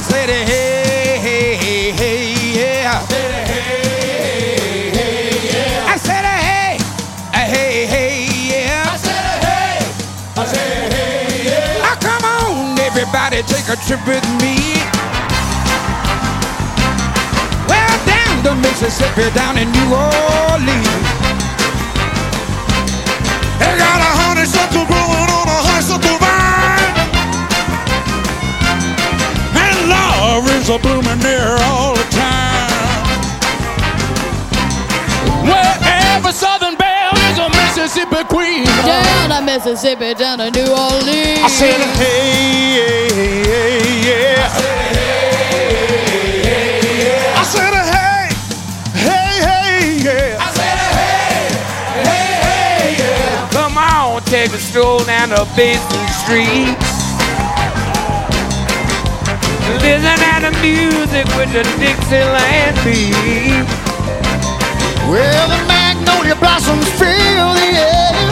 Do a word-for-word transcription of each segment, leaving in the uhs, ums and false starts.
said, hey, hey, hey, hey, yeah. I said, hey, hey, hey, yeah. I said, hey, hey, hey, yeah. I said, hey, I said, hey, yeah. Oh, come on, everybody, take a trip with me. Well, down the Mississippi, down in New Orleans. They got a honeysuckle growing on a honeysuckle vine, and love is a blooming there all the time. Wherever Southern Belle is a Mississippi queen. Down to Mississippi, down to New Orleans. I said, hey, hey, hey, yeah. I said, hey, hey, hey, yeah. I said, hey, hey, hey, yeah. I said, hey, hey, hey, yeah. Come on, take a stroll down the Basin Street. Listen to the music with the Dixieland beat. Well, the magnolia blossoms fill the air.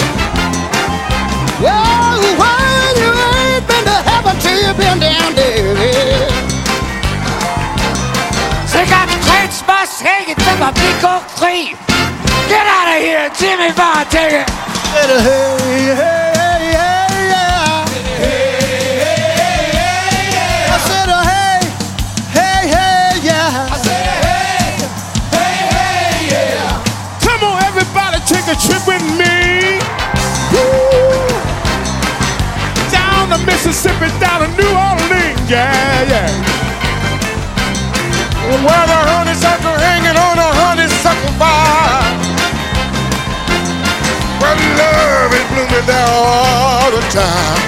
Well, well, you ain't been to heaven till you've been down there. They got the Clinch bus hanging from a big oak tree. Get out of here, Jimmy Bond, take it. Hey, hey, hey, hey, yeah. Hey, hey, hey, yeah. I said, uh, hey, hey, hey, yeah. I said, hey, hey, hey, yeah. Come on, everybody, take a trip with me. Woo. Down to Mississippi, down to New Orleans, yeah, yeah. Where the honeysuckle hanging on a honeysuckle vine, where love is blooming there all the time.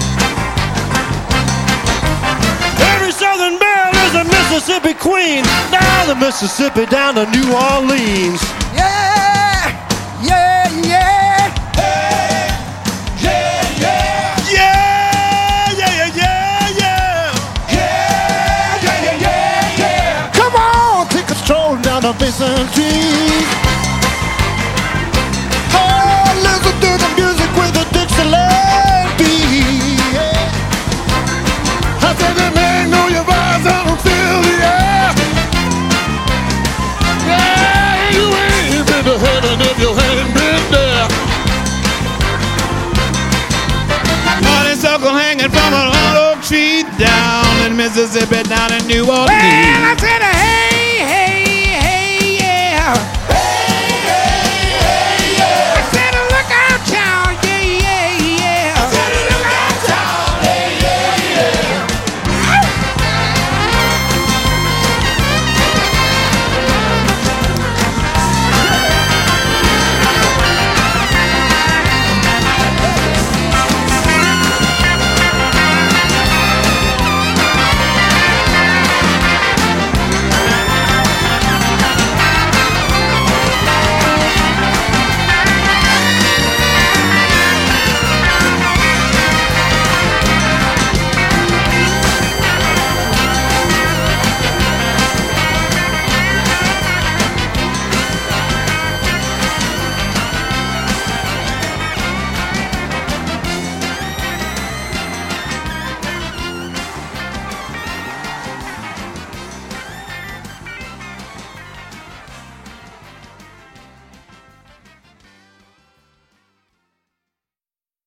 Every Southern belle is a Mississippi queen. Down the Mississippi, down to New Orleans. Yeah, yeah, yeah. Hey, yeah, yeah. Yeah, yeah, yeah, yeah, yeah. Yeah, yeah, yeah, yeah, yeah. Come on, take a stroll down the Basin Street. Oh, listen to the music with the Dixieland beat. Yeah. I said the magnolia vibes out and fill the air. Yeah, you ain't been to heaven if you ain't been there. Honeysuckle hanging from an old oak tree down in Mississippi, down in New Orleans. Well, I said,